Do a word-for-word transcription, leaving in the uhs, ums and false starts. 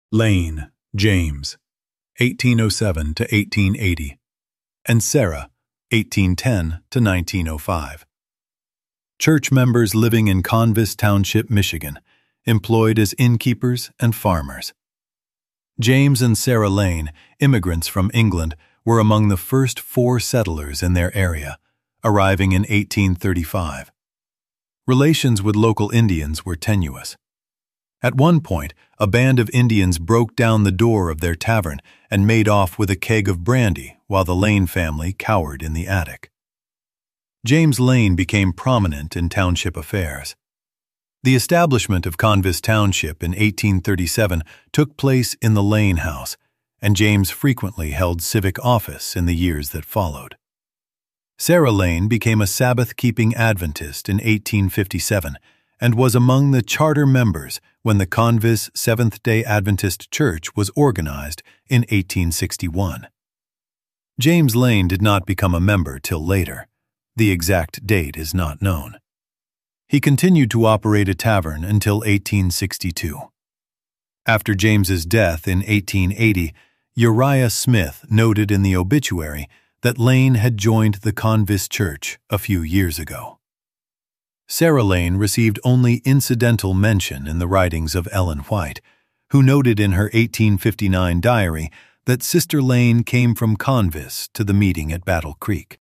Lane, James, eighteen oh seven to eighteen eighty, and Sarah, eighteen ten to nineteen oh five. Church members living in Convis Township, Michigan, employed as innkeepers and farmers. James and Sarah Lane, immigrants from England, were among the first four settlers in their area, arriving in eighteen thirty-five. Relations with local Indians were tenuous. At one point, a band of Indians broke down the door of their tavern and made off with a keg of brandy while the Lane family cowered in the attic. James Lane became prominent in township affairs. The establishment of Convis Township in eighteen thirty-seven took place in the Lane House, and James frequently held civic office in the years that followed. Sarah Lane became a Sabbath-keeping Adventist in eighteen fifty-seven and was among the charter members when the Convis Seventh-day Adventist Church was organized in eighteen sixty-one. James Lane did not become a member till later. The exact date is not known. He continued to operate a tavern until eighteen sixty-two. After James's death in eighteen eighty, Uriah Smith noted in the obituary that Lane had joined the Convis Church a few years ago. Sarah Lane received only incidental mention in the writings of Ellen White, who noted in her eighteen fifty-nine diary that Sister Lane came from Convis to the meeting at Battle Creek.